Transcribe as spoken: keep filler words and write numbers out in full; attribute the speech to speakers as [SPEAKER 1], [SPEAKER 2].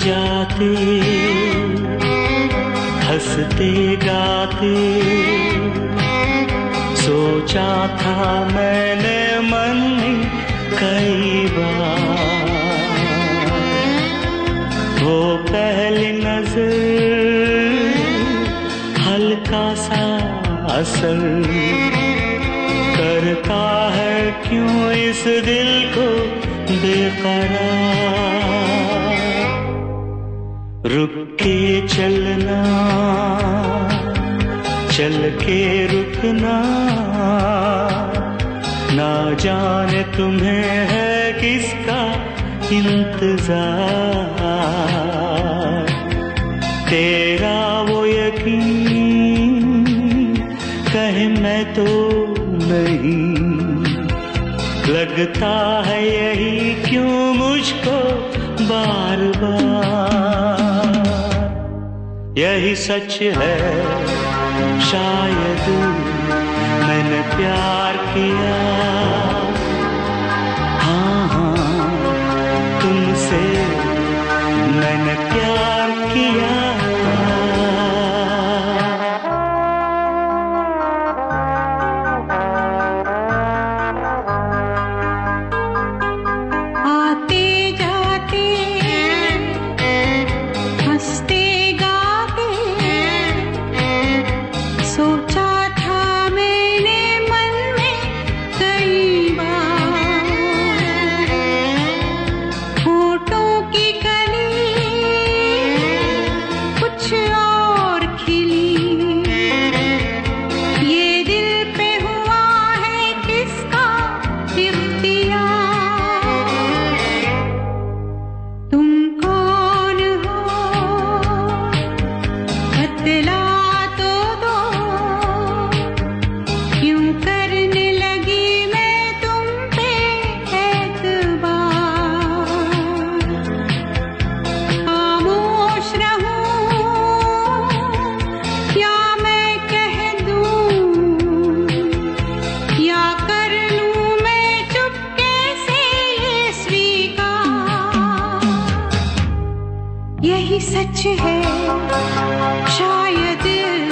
[SPEAKER 1] जाते हंसते गाते सोचा था मैंने मन में कई बार, वो पहली नजर हल्का सा असर करता है क्यों इस दिल को बेकरार। रुक के चलना, चल के रुकना, ना जाने तुम्हें है किसका इंतजार। तेरा वो यकीन कहे मैं तो नहीं, लगता है यही क्यों मुझको बार बार। यही सच है शायद मैंने प्यार किया, हाँ हाँ तुमसे मैंने प्यार किया।
[SPEAKER 2] यही सच है शायद